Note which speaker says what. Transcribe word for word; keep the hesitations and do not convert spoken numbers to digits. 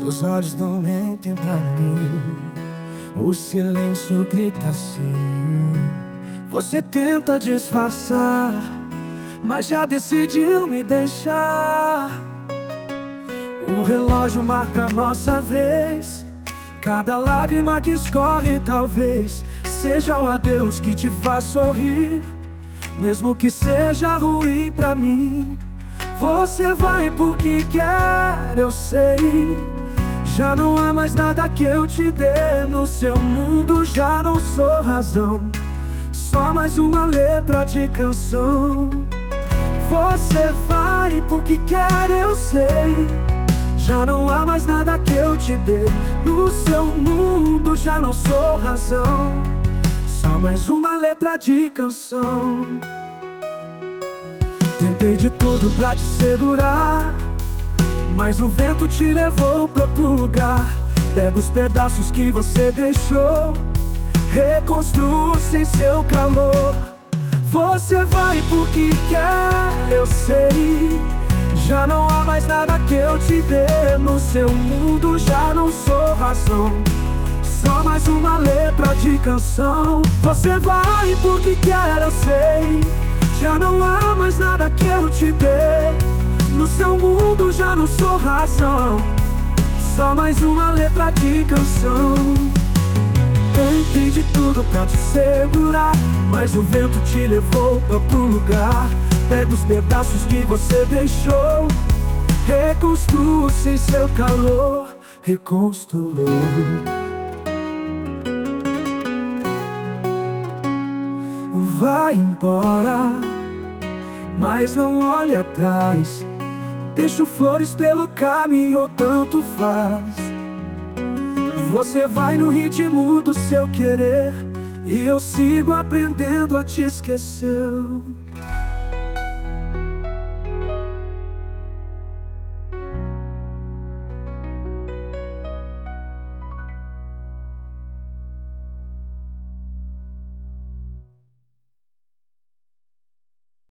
Speaker 1: Seus olhos não mentem pra mim, o silêncio grita assim. Você tenta disfarçar, mas já decidiu me deixar. O relógio marca nossa vez, cada lágrima que escorre talvez seja o adeus que te faz sorrir. Mesmo que seja ruim pra mim, você vai porque quer, eu sei. Já não há mais nada que eu te dê, no seu mundo já não sou razão, só mais uma letra de canção. Você vai porque quer, eu sei. Já não há mais nada que eu te dê, no seu mundo já não sou razão, só mais uma letra de canção. Tentei de tudo pra te segurar, mas o vento te levou pra outro lugar. Pega os pedaços que você deixou, reconstruo sem seu calor. Você vai porque quer, eu sei. Já não há mais nada que eu te dê, no seu mundo já não sou razão, só mais uma letra de canção. Você vai porque quer, eu sei. Já não há mais nada que eu te dê, no seu mundo já não sou razão, só mais uma letra de canção. Tentei de tudo pra te segurar, mas o vento te levou pra outro lugar. Pega os pedaços que você deixou, reconstruo sem seu calor, reconstruo. Vai embora, mas não olhe atrás. Deixo flores pelo caminho, tanto faz. Você vai no ritmo do seu querer, e eu sigo aprendendo a te esquecer.